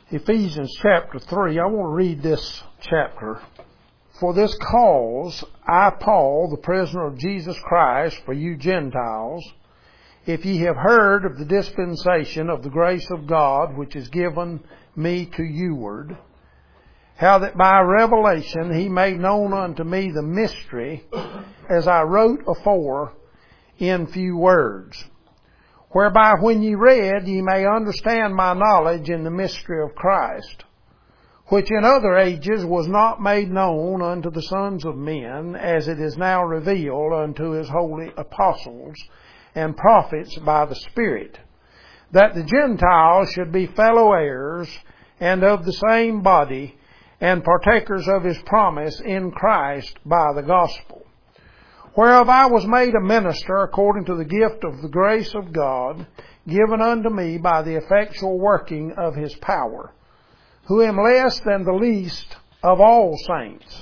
Ephesians chapter 3. I want to read this chapter. For this cause, I, Paul, the prisoner of Jesus Christ, for you Gentiles, if ye have heard of the dispensation of the grace of God, which is given me to youward, how that by revelation he made known unto me the mystery, as I wrote afore in few words, whereby when ye read, ye may understand my knowledge in the mystery of Christ, which in other ages was not made known unto the sons of men, as it is now revealed unto his holy apostles and prophets by the Spirit, that the Gentiles should be fellow heirs and of the same body, and partakers of his promise in Christ by the gospel, whereof I was made a minister according to the gift of the grace of God, given unto me by the effectual working of his power, who am less than the least of all saints,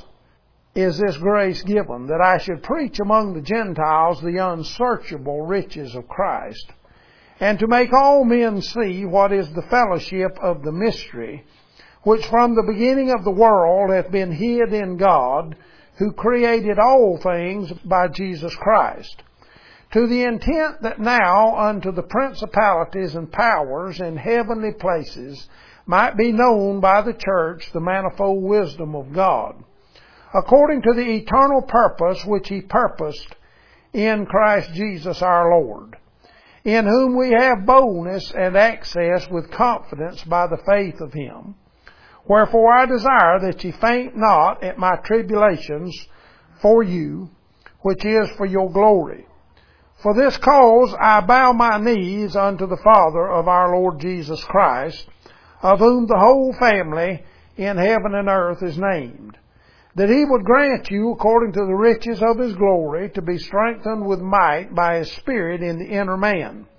is this grace given, that I should preach among the Gentiles the unsearchable riches of Christ, and to make all men see what is the fellowship of the mystery, which from the beginning of the world hath been hid in God, who created all things by Jesus Christ, to the intent that now unto the principalities and powers in heavenly places might be known by the church the manifold wisdom of God, according to the eternal purpose which he purposed in Christ Jesus our Lord, in whom we have boldness and access with confidence by the faith of him. Wherefore I desire that ye faint not at my tribulations for you, which is for your glory. For this cause I bow my knees unto the Father of our Lord Jesus Christ, of whom the whole family in heaven and earth is named, that he would grant you, according to the riches of his glory, to be strengthened with might by his Spirit in the inner man,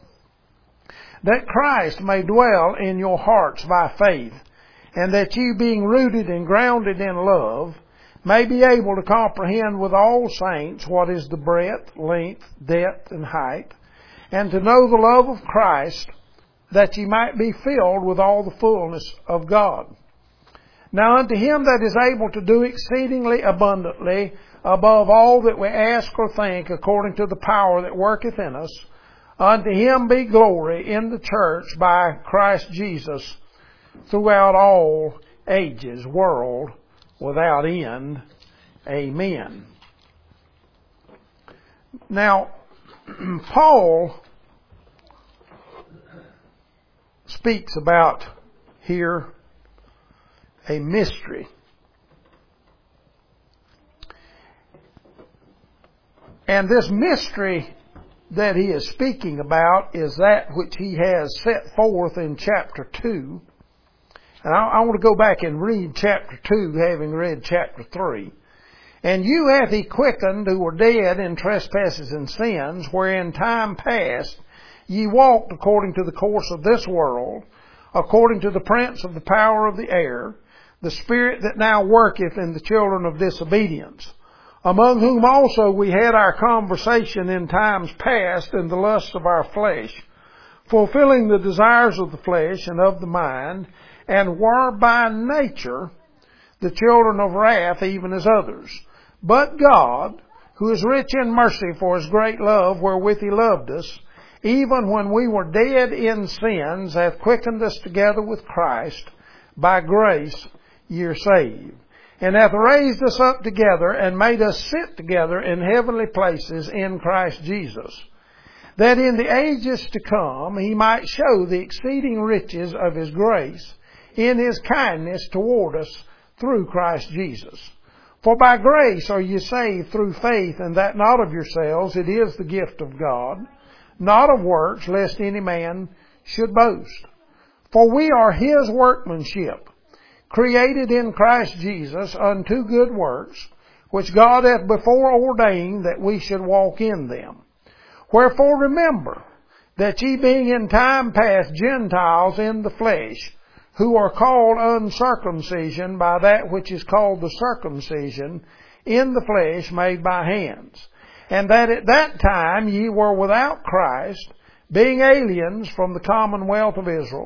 that Christ may dwell in your hearts by faith, and that you, being rooted and grounded in love, may be able to comprehend with all saints what is the breadth, length, depth, and height, and to know the love of Christ, that ye might be filled with all the fullness of God. Now unto him that is able to do exceedingly abundantly above all that we ask or think, according to the power that worketh in us, unto him be glory in the church by Christ Jesus, throughout all ages, world without end. Amen. Now, Paul speaks about here a mystery. And this mystery that he is speaking about is that which he has set forth in chapter 2. And I want to go back and read chapter 2, having read chapter 3. And you hath he quickened who were dead in trespasses and sins, where in time past ye walked according to the course of this world, according to the prince of the power of the air, the spirit that now worketh in the children of disobedience, among whom also we had our conversation in times past in the lusts of our flesh, fulfilling the desires of the flesh and of the mind, and were by nature the children of wrath, even as others. But God, who is rich in mercy for his great love wherewith he loved us, even when we were dead in sins, hath quickened us together with Christ. By grace ye are saved, and hath raised us up together, and made us sit together in heavenly places in Christ Jesus, that in the ages to come he might show the exceeding riches of his grace in his kindness toward us through Christ Jesus. For by grace are ye saved through faith, and that not of yourselves, it is the gift of God, not of works, lest any man should boast. For we are his workmanship, created in Christ Jesus unto good works, which God hath before ordained that we should walk in them. Wherefore remember that ye being in time past Gentiles in the flesh, who are called uncircumcision by that which is called the circumcision in the flesh made by hands, and that at that time ye were without Christ, being aliens from the commonwealth of Israel,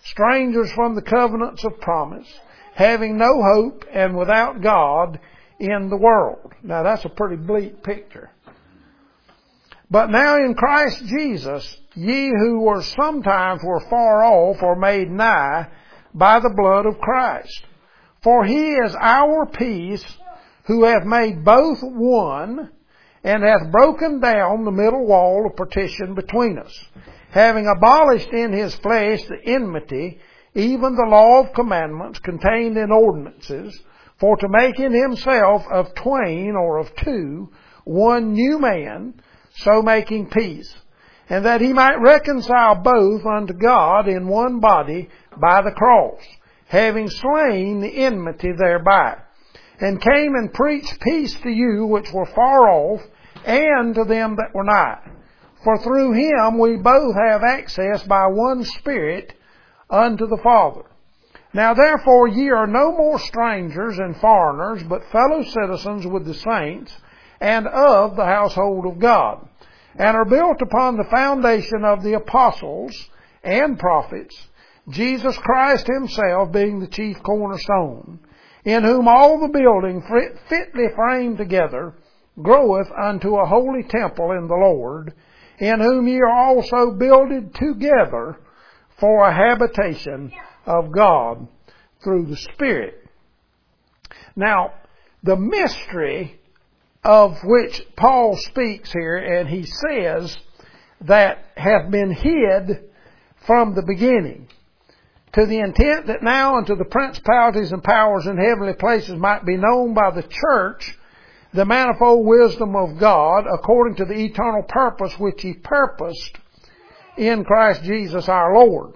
strangers from the covenants of promise, having no hope and without God in the world. Now that's a pretty bleak picture. But now in Christ Jesus, ye who were sometimes were far off are made nigh by the blood of Christ. For he is our peace, who hath made both one, and hath broken down the middle wall of partition between us, having abolished in his flesh the enmity, even the law of commandments contained in ordinances, for to make in himself of twain or of two one new man, so making peace, and that he might reconcile both unto God in one body by the cross, having slain the enmity thereby, and came and preached peace to you which were far off, and to them that were nigh. For through him we both have access by one Spirit unto the Father. Now therefore ye are no more strangers and foreigners, but fellow citizens with the saints, and of the household of God, and are built upon the foundation of the apostles and prophets, Jesus Christ himself being the chief cornerstone, in whom all the building fitly framed together groweth unto a holy temple in the Lord, in whom ye are also builded together for a habitation of God through the Spirit. Now, the mystery of which Paul speaks here, and he says that have been hid from the beginning, to the intent that now unto the principalities and powers in heavenly places might be known by the church the manifold wisdom of God, according to the eternal purpose which he purposed in Christ Jesus our Lord.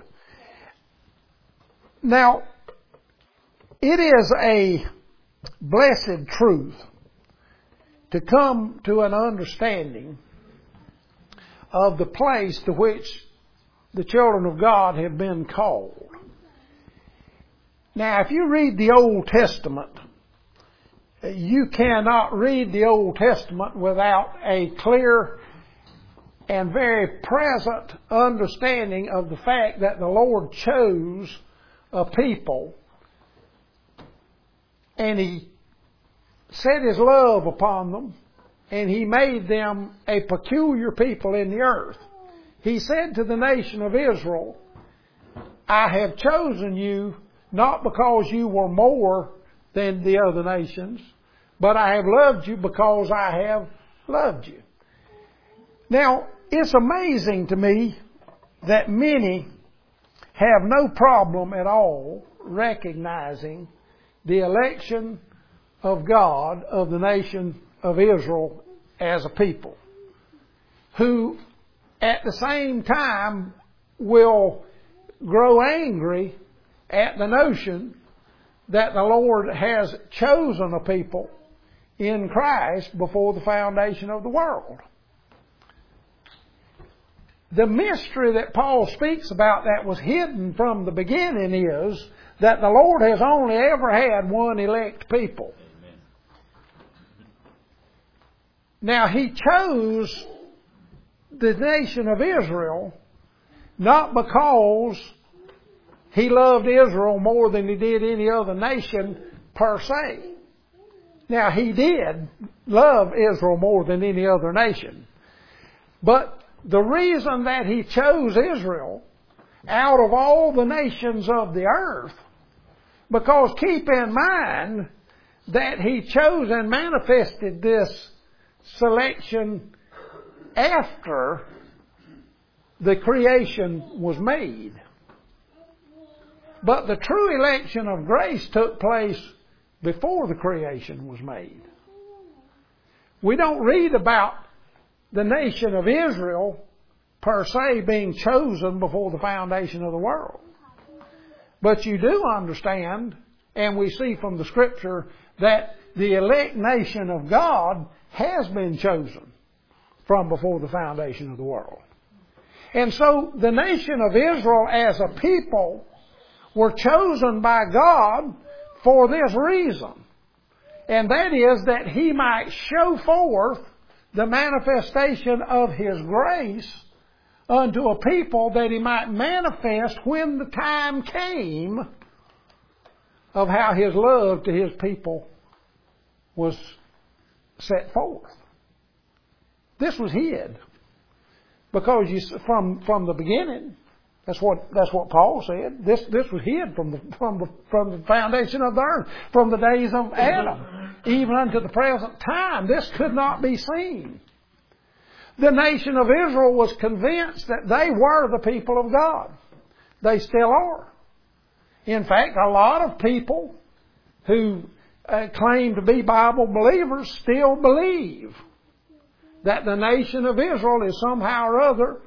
Now, it is a blessed truth to come to an understanding of the place to which the children of God have been called. Now, if you read the Old Testament, you cannot read the Old Testament without a clear and very present understanding of the fact that the Lord chose a people, and he set his love upon them, and he made them a peculiar people in the earth. He said to the nation of Israel, I have chosen you not because you were more than the other nations, but I have loved you because I have loved you. Now, it's amazing to me that many have no problem at all recognizing the election of God of the nation of Israel as a people, who at the same time will grow angry at the notion that the Lord has chosen a people in Christ before the foundation of the world. The mystery that Paul speaks about that was hidden from the beginning is that the Lord has only ever had one elect people. Amen. Now, he chose the nation of Israel not because he loved Israel more than he did any other nation per se. Now, he did love Israel more than any other nation. But the reason that he chose Israel out of all the nations of the earth, because keep in mind that he chose and manifested this selection after the creation was made. But the true election of grace took place before the creation was made. We don't read about the nation of Israel per se being chosen before the foundation of the world. But you do understand, and we see from the Scripture, that the elect nation of God has been chosen from before the foundation of the world. And so the nation of Israel as a people were chosen by God for this reason. And that is that he might show forth the manifestation of his grace unto a people that He might manifest when the time came of how His love to His people was set forth. This was hid. Because from the beginning, that's what Paul said. This was hid from the foundation of the earth, from the days of Adam, even unto the present time. This could not be seen. The nation of Israel was convinced that they were the people of God. They still are. In fact, a lot of people who claim to be Bible believers still believe that the nation of Israel is somehow or other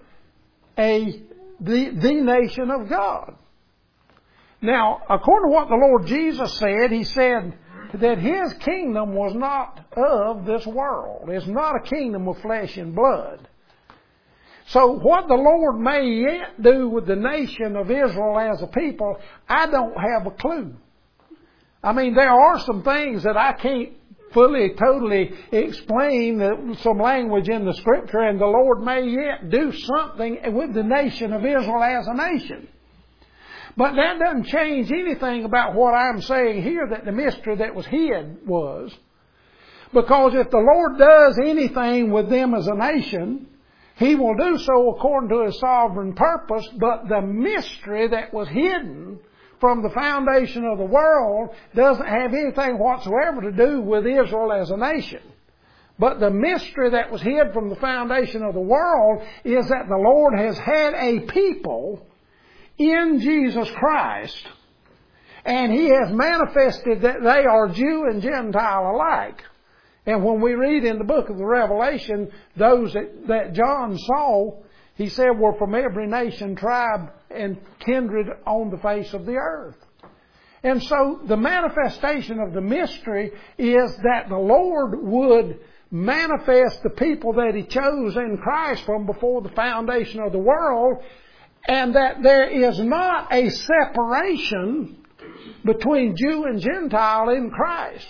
the nation of God. Now, according to what the Lord Jesus said, He said that His kingdom was not of this world. It's not a kingdom of flesh and blood. So what the Lord may yet do with the nation of Israel as a people, I don't have a clue. I mean, there are some things that I can't fully, totally explain, some language in the Scripture, and the Lord may yet do something with the nation of Israel as a nation. But that doesn't change anything about what I'm saying here, that the mystery that was hid was. Because if the Lord does anything with them as a nation, He will do so according to His sovereign purpose, but the mystery that was hidden from the foundation of the world doesn't have anything whatsoever to do with Israel as a nation. But the mystery that was hid from the foundation of the world is that the Lord has had a people in Jesus Christ, and He has manifested that they are Jew and Gentile alike. And when we read in the book of the Revelation, those that John saw, he said were from every nation, tribe, and kindred on the face of the earth. And so the manifestation of the mystery is that the Lord would manifest the people that He chose in Christ from before the foundation of the world, and that there is not a separation between Jew and Gentile in Christ.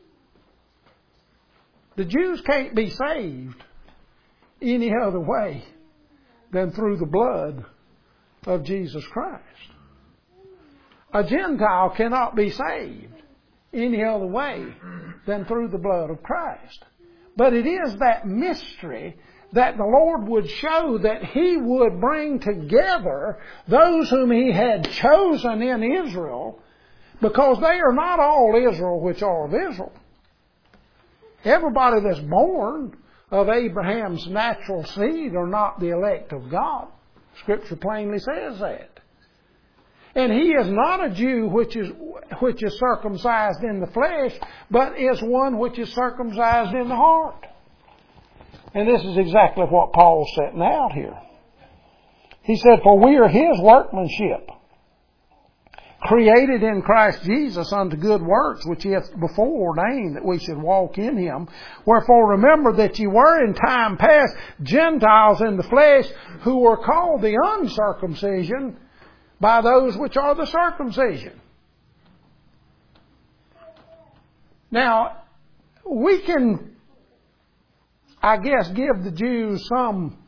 The Jews can't be saved any other way than through the blood of Jesus Christ. A Gentile cannot be saved any other way than through the blood of Christ. But it is that mystery that the Lord would show, that He would bring together those whom He had chosen in Israel, because they are not all Israel which are of Israel. Everybody that's born of Abraham's natural seed are not the elect of God. Scripture plainly says that. And he is not a Jew which is circumcised in the flesh, but is one which is circumcised in the heart. And this is exactly what Paul's setting out here. He said, "For we are His workmanship, created in Christ Jesus unto good works, which He hath before ordained that we should walk in Him. Wherefore remember that ye were in time past Gentiles in the flesh, who were called the uncircumcision by those which are the circumcision." Now, we can, I guess, give the Jews some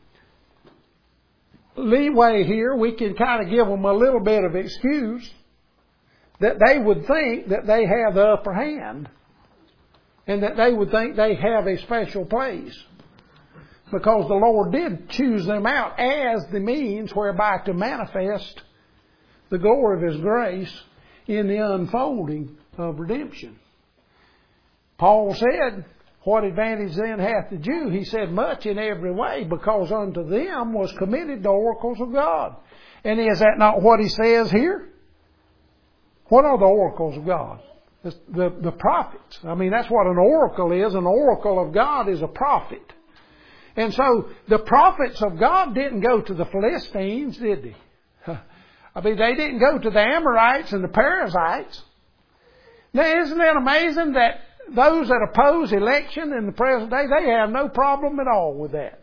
leeway here. We can kind of give them a little bit of excuse that they would think that they have the upper hand, and that they would think they have a special place, because the Lord did choose them out as the means whereby to manifest the glory of His grace in the unfolding of redemption. Paul said, "What advantage then hath the Jew?" He said, "Much in every way, because unto them was committed the oracles of God." And is that not what he says here? What are the oracles of God? The prophets. I mean, that's what an oracle is. An oracle of God is a prophet. And so the prophets of God didn't go to the Philistines, did they? I mean, they didn't go to the Amorites and the Perizzites. Now, isn't it amazing that those that oppose election in the present day, they have no problem at all with that?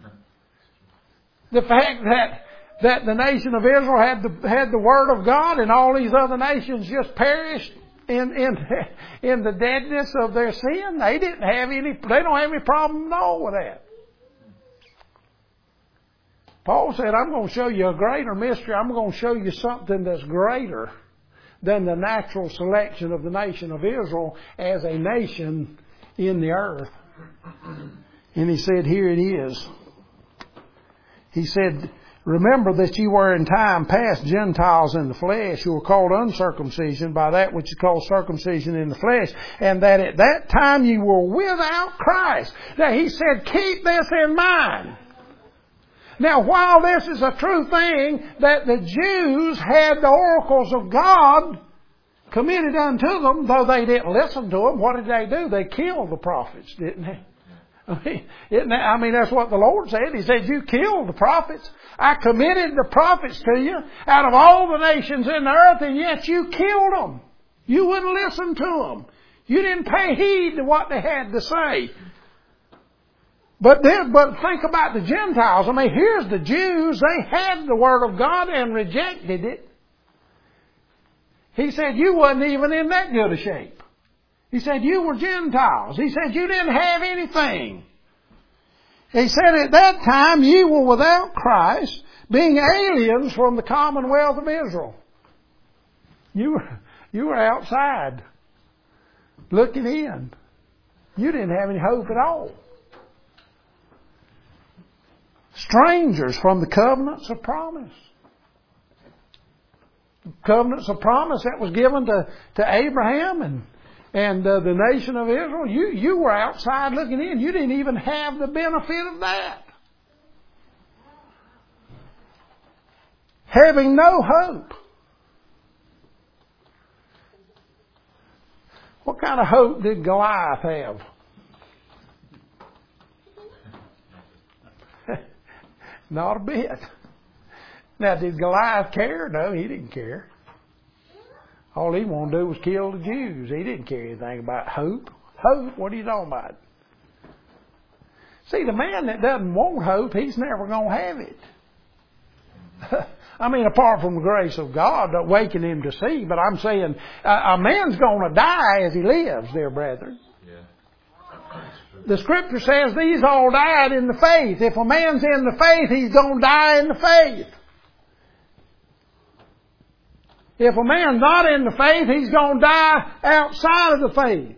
The fact that the nation of Israel had the Word of God, and all these other nations just perished in the deadness of their sin, they don't have any problem at all with that. Paul said, I'm going to show you a greater mystery. I'm going to show you something that's greater than the natural selection of the nation of Israel as a nation in the earth. And he said, here it is. He said, remember that you were in time past Gentiles in the flesh, who were called uncircumcision by that which is called circumcision in the flesh, and that at that time you were without Christ. Now he said, keep this in mind. Now while this is a true thing that the Jews had the oracles of God committed unto them, though they didn't listen to them, what did they do? They killed the prophets, didn't they? I mean, that's what the Lord said. He said, you killed the prophets. I committed the prophets to you out of all the nations in the earth, and yet you killed them. You wouldn't listen to them. You didn't pay heed to what they had to say. But think about the Gentiles. I mean, here's the Jews. They had the Word of God and rejected it. He said, you wasn't even in that good a shape. He said, you were Gentiles. He said, you didn't have anything. He said, at that time you were without Christ, being aliens from the commonwealth of Israel. You were outside, looking in. You didn't have any hope at all. Strangers from the covenants of promise. Covenants of promise that was given to Abraham and the nation of Israel. You were outside looking in. You didn't even have the benefit of that. Having no hope. What kind of hope did Goliath have? Not a bit. Now, did Goliath care? No, he didn't care. All he wanted to do was kill the Jews. He didn't care anything about hope. Hope? What are you talking about? See, the man that doesn't want hope, he's never going to have it. I mean, apart from the grace of God waking him to see, but I'm saying a man's going to die as he lives, dear brethren. The Scripture says these all died in the faith. If a man's in the faith, he's going to die in the faith. If a man's not in the faith, he's going to die outside of the faith.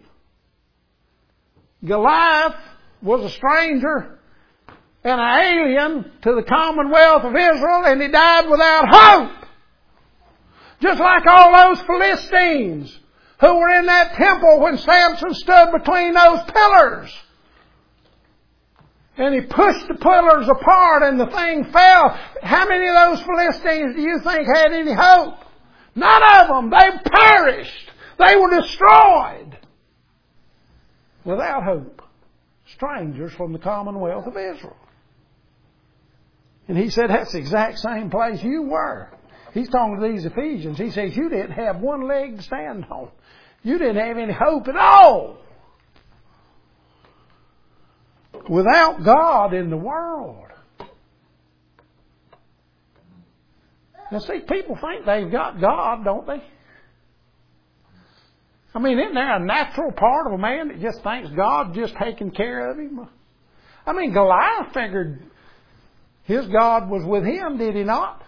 Goliath was a stranger and an alien to the commonwealth of Israel, and he died without hope. Just like all those Philistines who were in that temple when Samson stood between those pillars. And he pushed the pillars apart and the thing fell. How many of those Philistines do you think had any hope? None of them. They perished. They were destroyed. Without hope. Strangers from the commonwealth of Israel. And he said, that's the exact same place you were. He's talking to these Ephesians. He says, you didn't have one leg to stand on. You didn't have any hope at all. Without God in the world. Now see, people think they've got God, don't they? I mean, isn't there a natural part of a man that just thinks God's just taking care of him? I mean, Goliath figured his God was with him, did he not?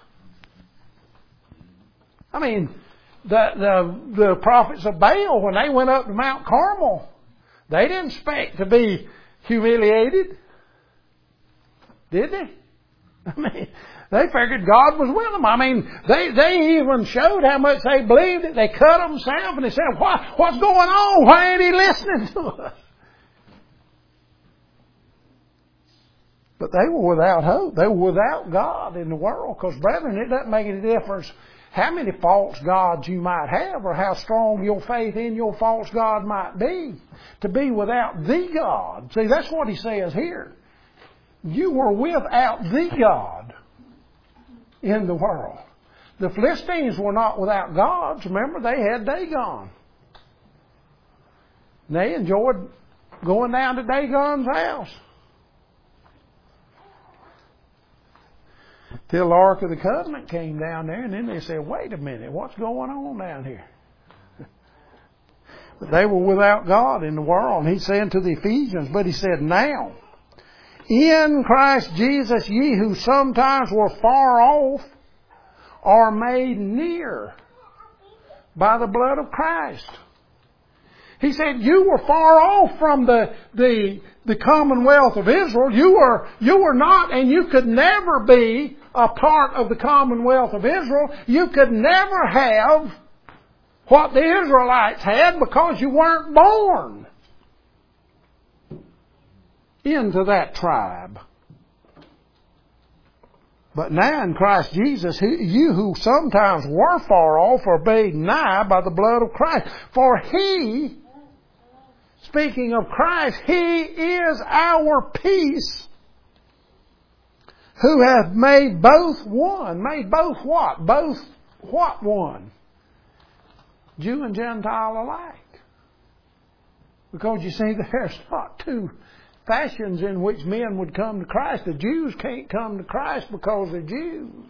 I mean, the prophets of Baal, when they went up to Mount Carmel, they didn't expect to be humiliated, did they? I mean, they figured God was with them. I mean, they even showed how much they believed it. They cut themselves and they said, what's going on? Why ain't he listening to us? But they were without hope. They were without God in the world. Because, brethren, it doesn't make any difference how many false gods you might have or how strong your faith in your false god might be. To be without the God. See, that's what he says here. You were without the God in the world. The Philistines were not without gods. Remember, they had Dagon. They enjoyed going down to Dagon's house. Till the Ark of the Covenant came down there, and then they said, wait a minute, what's going on down here? But they were without God in the world. And he's saying to the Ephesians, but he said, now, In Christ Jesus, ye who sometimes were far off are made near by the blood of Christ. He said, you were far off from the commonwealth of Israel. You were not, and you could never be a part of the commonwealth of Israel. You could never have what the Israelites had because you weren't born into that tribe. But now in Christ Jesus, you who sometimes were far off are made nigh by the blood of Christ. For He, speaking of Christ, He is our peace, who hath made both one. Made both what? Both what one? Jew and Gentile alike. Because you see, there's not two fashions in which men would come to Christ. The Jews can't come to Christ because they're Jews.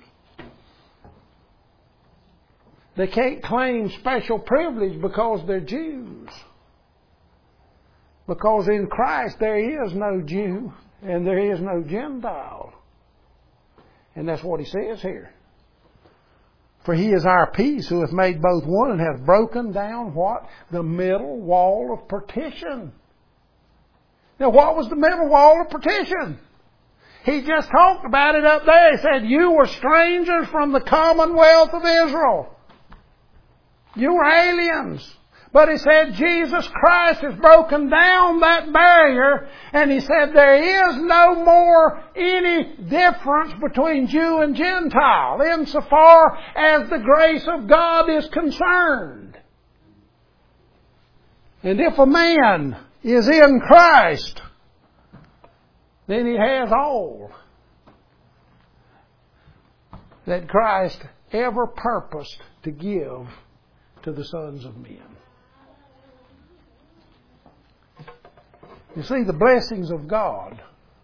They can't claim special privilege because they're Jews. Because in Christ there is no Jew and there is no Gentile. And that's what he says here. For He is our peace, who hath made both one, and hath broken down what? The middle wall of partition. Now, what was the middle wall of partition? He just talked about it up there. He said, you were strangers from the commonwealth of Israel. You were aliens. But he said, Jesus Christ has broken down that barrier. And he said, there is no more any difference between Jew and Gentile insofar as the grace of God is concerned. And if a man is in Christ, then he has all that Christ ever purposed to give to the sons of men. You see, the blessings of God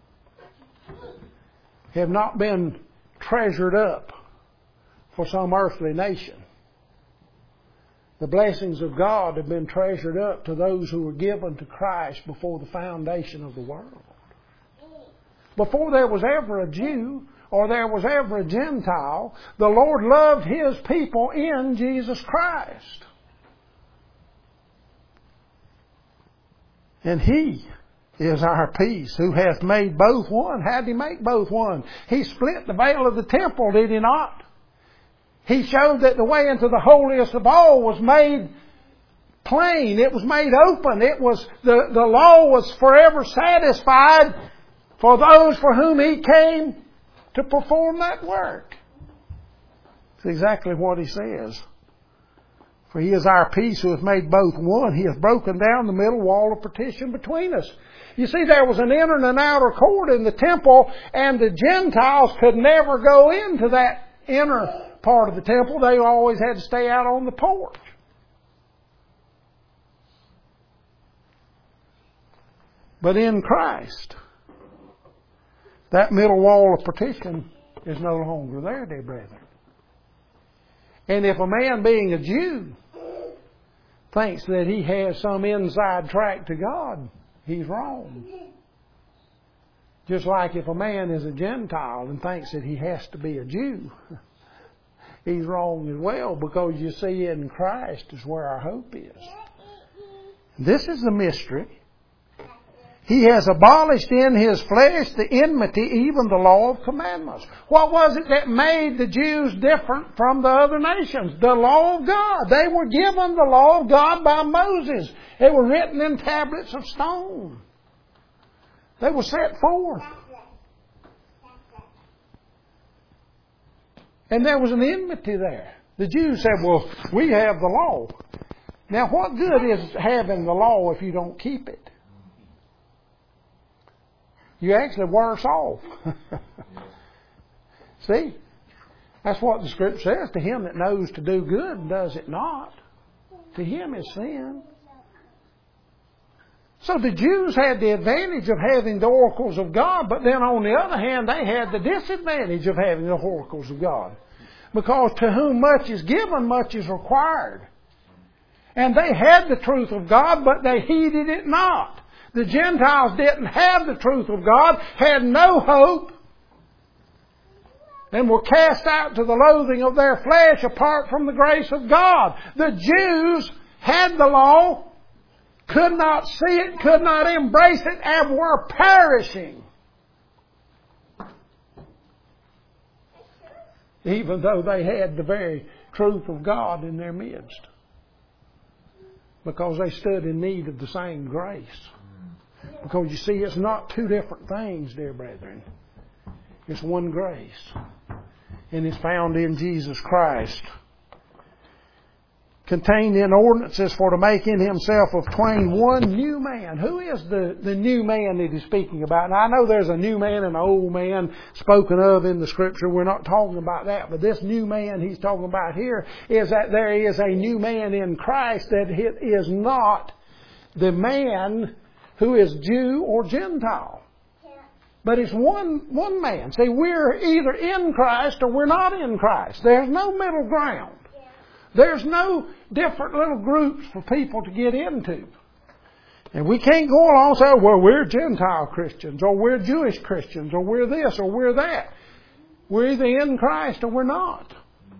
have not been treasured up for some earthly nation. The blessings of God have been treasured up to those who were given to Christ before the foundation of the world. Before there was ever a Jew or there was ever a Gentile, the Lord loved His people in Jesus Christ. And He is our peace, who hath made both one. How did He make both one? He split the veil of the temple, did He not? He showed that the way into the holiest of all was made plain. It was made open. It was the law was forever satisfied for those for whom He came to perform that work. It's exactly what He says. For He is our peace, who hath made both one. He hath broken down the middle wall of partition between us. You see, there was an inner and an outer court in the temple, and the Gentiles could never go into that inner part of the temple. They always had to stay out on the porch. But in Christ, that middle wall of partition is no longer there, dear brethren. And if a man being a Jew thinks that he has some inside track to God, he's wrong. Just like if a man is a Gentile and thinks that he has to be a Jew, he's wrong as well, because you see, in Christ is where our hope is. This is the mystery. He has abolished in His flesh the enmity, even the law of commandments. What was it that made the Jews different from the other nations? The law of God. They were given the law of God by Moses. They were written in tablets of stone. They were set forth. And there was an enmity there. The Jews said, well, we have the law. Now, what good is having the law if you don't keep it? You're actually worse off. See? That's what the Scripture says. To him that knows to do good and does it not, to him is sin. So the Jews had the advantage of having the oracles of God, but then on the other hand, they had the disadvantage of having the oracles of God. Because to whom much is given, much is required. And they had the truth of God, but they heeded it not. The Gentiles didn't have the truth of God, had no hope, and were cast out to the loathing of their flesh apart from the grace of God. The Jews had the law, could not see it, could not embrace it, and were perishing. Even though they had the very truth of God in their midst. Because they stood in need of the same grace. Because you see, it's not two different things, dear brethren. It's one grace. And it's found in Jesus Christ. Contained in ordinances for to make in himself of twain one new man. Who is the new man that he's speaking about? Now I know there's a new man and an old man spoken of in the Scripture. We're not talking about that. But this new man he's talking about here is that there is a new man in Christ, that it is not the man who is Jew or Gentile. But it's one man. See, we're either in Christ or we're not in Christ. There's no middle ground. There's no different little groups for people to get into. And we can't go along and say, well, we're Gentile Christians, or we're Jewish Christians, or we're this, or we're that. We're either in Christ or we're not.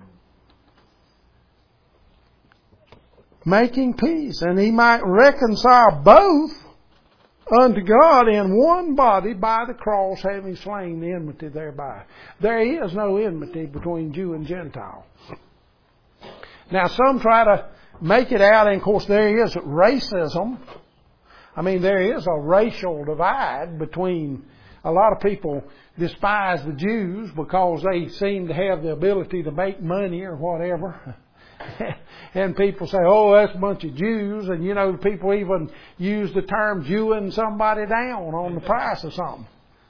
Making peace, and he might reconcile both unto God in one body by the cross, having slain the enmity thereby. There is no enmity between Jew and Gentile. Now some try to make it out, and of course there is racism. I mean, there is a racial divide between, a lot of people despise the Jews because they seem to have the ability to make money or whatever. And people say, oh, that's a bunch of Jews. And you know, people even use the term Jewing somebody down on the price of something.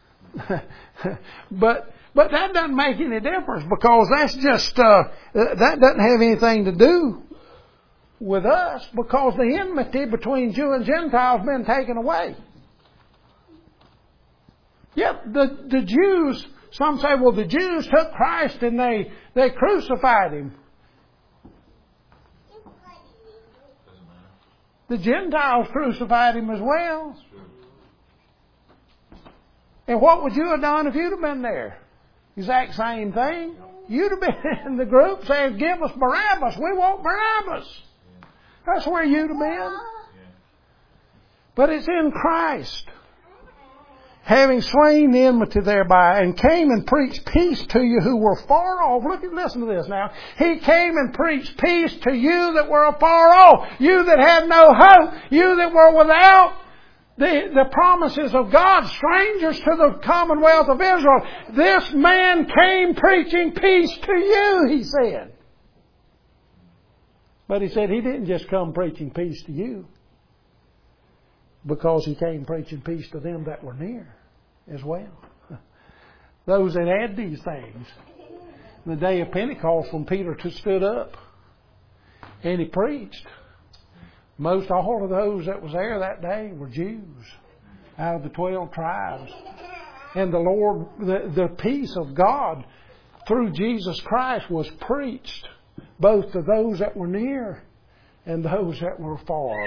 But that doesn't make any difference, because that's just, that doesn't have anything to do with us, because the enmity between Jew and Gentile has been taken away. Yep, the Jews, some say, well, the Jews took Christ and they crucified him. The Gentiles crucified him as well. And what would you have done if you'd have been there? Exact same thing. You'd have been in the group saying, give us Barabbas. We want Barabbas. That's where you'd have been. But it's in Christ. Having slain the enmity thereby, and came and preached peace to you who were far off. Listen to this now. He came and preached peace to you that were afar off. You that had no hope. You that were without the promises of God, strangers to the commonwealth of Israel. This man came preaching peace to you, he said. But he said he didn't just come preaching peace to you, because he came preaching peace to them that were near as well. Those that had these things. The day of Pentecost, when Peter stood up and he preached, most all of those that was there that day were Jews out of the 12 tribes. And the Lord, the peace of God through Jesus Christ was preached both to those that were near and those that were far.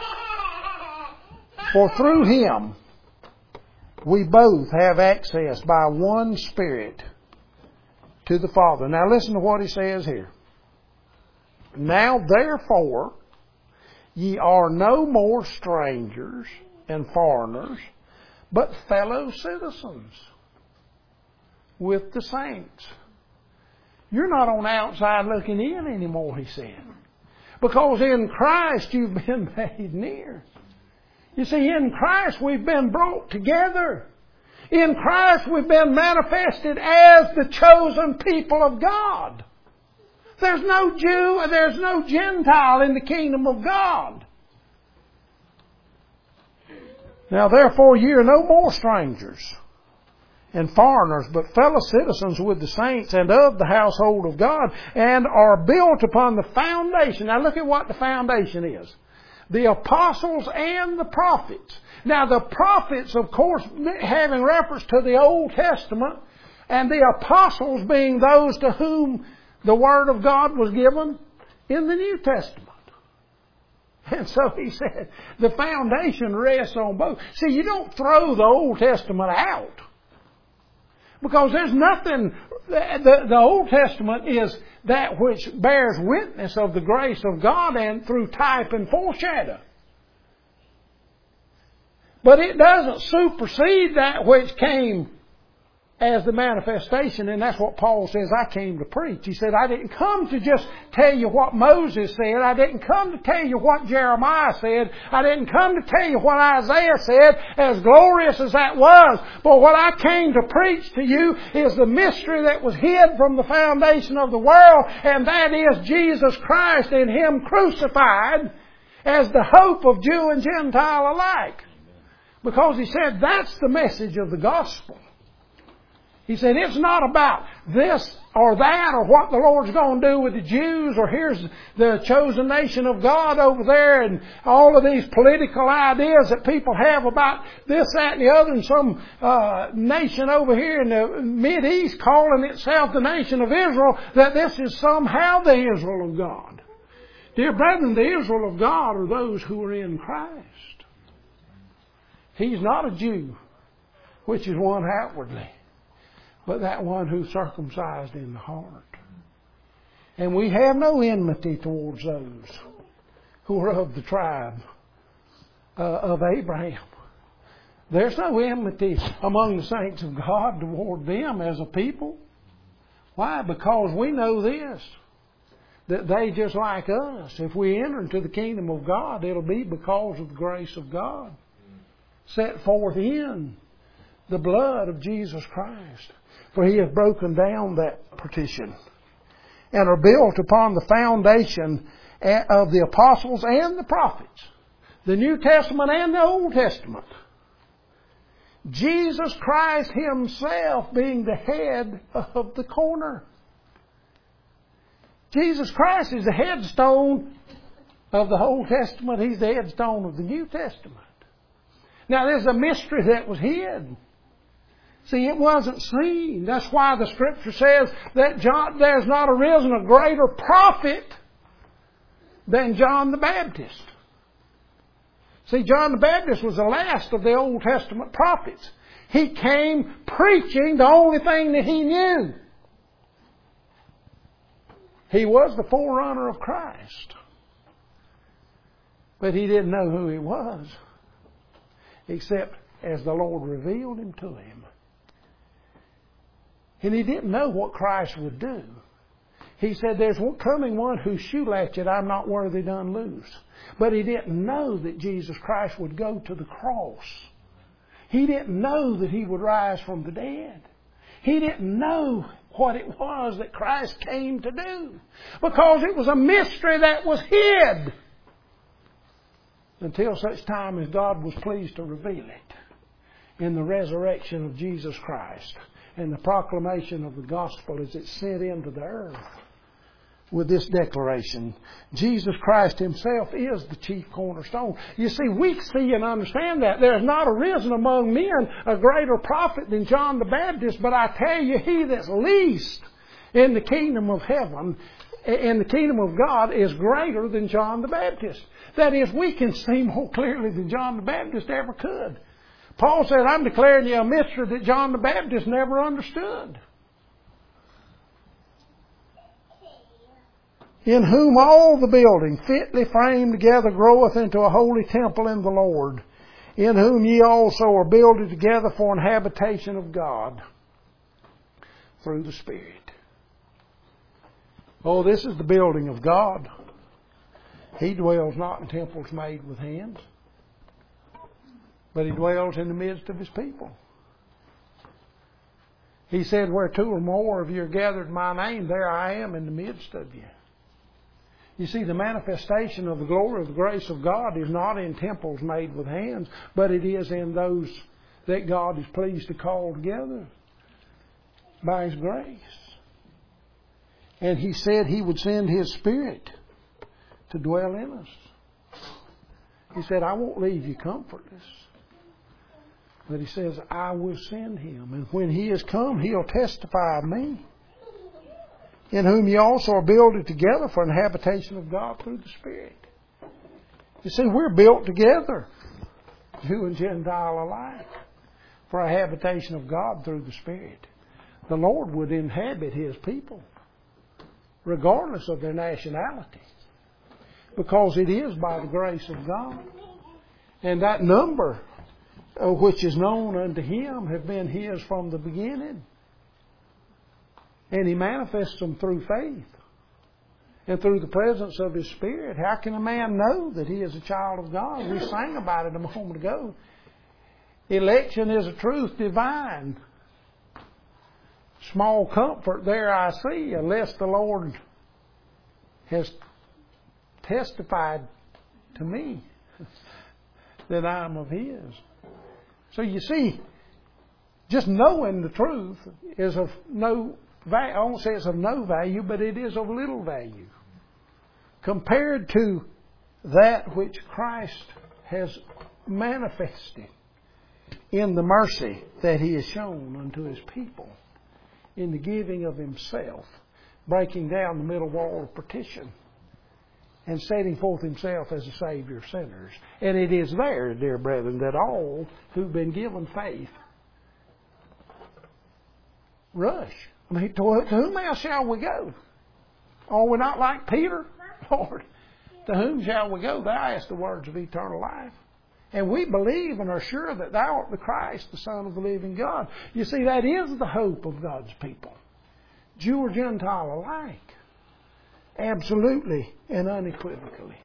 For through Him we both have access by one Spirit to the Father. Now listen to what He says here. Now therefore ye are no more strangers and foreigners, but fellow citizens with the saints. You're not on the outside looking in anymore, he said. Because in Christ you've been made near. You see, in Christ we've been brought together. In Christ we've been manifested as the chosen people of God. There's no Jew and there's no Gentile in the kingdom of God. Now therefore ye are no more strangers and foreigners, but fellow citizens with the saints and of the household of God, and are built upon the foundation. Now look at what the foundation is. The apostles and the prophets. Now the prophets, of course, having reference to the Old Testament, and the apostles being those to whom the Word of God was given in the New Testament. And so he said, the foundation rests on both. See, you don't throw the Old Testament out. Because there's nothing, the Old Testament is that which bears witness of the grace of God and through type and foreshadow. But it doesn't supersede that which came as the manifestation, and that's what Paul says, I came to preach. He said, I didn't come to just tell you what Moses said. I didn't come to tell you what Jeremiah said. I didn't come to tell you what Isaiah said, as glorious as that was. But what I came to preach to you is the mystery that was hid from the foundation of the world, and that is Jesus Christ and Him crucified as the hope of Jew and Gentile alike. Because he said, that's the message of the gospel. He said, it's not about this or that or what the Lord's going to do with the Jews, or here's the chosen nation of God over there, and all of these political ideas that people have about this, that, and the other, and some nation over here in the Mideast calling itself the nation of Israel, that this is somehow the Israel of God. Dear brethren, the Israel of God are those who are in Christ. He's not a Jew, which is one outwardly, but that one who's circumcised in the heart. And we have no enmity towards those who are of the tribe of Abraham. There's no enmity among the saints of God toward them as a people. Why? Because we know this, that they just like us. If we enter into the kingdom of God, it'll be because of the grace of God set forth in the blood of Jesus Christ. For He has broken down that partition and are built upon the foundation of the apostles and the prophets, the New Testament and the Old Testament. Jesus Christ Himself being the head of the corner. Jesus Christ is the headstone of the Old Testament. He's the headstone of the New Testament. Now there's a mystery that was hid. See, it wasn't seen. That's why the Scripture says that there's not arisen a greater prophet than John the Baptist. See, John the Baptist was the last of the Old Testament prophets. He came preaching the only thing that he knew. He was the forerunner of Christ. But he didn't know who He was, except as the Lord revealed Him to him. And he didn't know what Christ would do. He said, there's coming one whose shoe latchet I'm not worthy to unloose. But he didn't know that Jesus Christ would go to the cross. He didn't know that He would rise from the dead. He didn't know what it was that Christ came to do. Because it was a mystery that was hid until such time as God was pleased to reveal it in the resurrection of Jesus Christ and the proclamation of the gospel as it's sent into the earth with this declaration. Jesus Christ Himself is the chief cornerstone. You see, we see and understand that. There has not arisen among men a greater prophet than John the Baptist, but I tell you, he that's least in the kingdom of heaven, in the kingdom of God, is greater than John the Baptist. That is, we can see more clearly than John the Baptist ever could. Paul said, I'm declaring you a mystery that John the Baptist never understood. In whom all the building fitly framed together groweth into a holy temple in the Lord, in whom ye also are builded together for an habitation of God through the Spirit. Oh, this is the building of God. He dwells not in temples made with hands, but He dwells in the midst of His people. He said, where two or more of you are gathered in my name, there I am in the midst of you. You see, the manifestation of the glory of the grace of God is not in temples made with hands, but it is in those that God is pleased to call together by His grace. And He said He would send His Spirit to dwell in us. He said, I won't leave you comfortless. But He says, I will send Him. And when He has come, He'll testify of me. In whom ye also are builded together for an habitation of God through the Spirit. You see, we're built together, Jew and Gentile alike, for a habitation of God through the Spirit. The Lord would inhabit His people, regardless of their nationality, because it is by the grace of God. And that number, which is known unto Him, have been His from the beginning. And He manifests them through faith and through the presence of His Spirit. How can a man know that he is a child of God? We sang about it a moment ago. Election is a truth divine. Small comfort there I see, unless the Lord has testified to me that I am of His. So you see, just knowing the truth is of no value. I won't say it's of no value, but it is of little value compared to that which Christ has manifested in the mercy that He has shown unto His people, in the giving of Himself, breaking down the middle wall of partition, and setting forth Himself as a Savior of sinners. And it is there, dear brethren, that all who've been given faith rush. I mean, to whom else shall we go? Are we not like Peter? Lord, to whom shall we go? Thou hast the words of eternal life. And we believe and are sure that Thou art the Christ, the Son of the living God. You see, that is the hope of God's people, Jew or Gentile alike. Absolutely and unequivocally.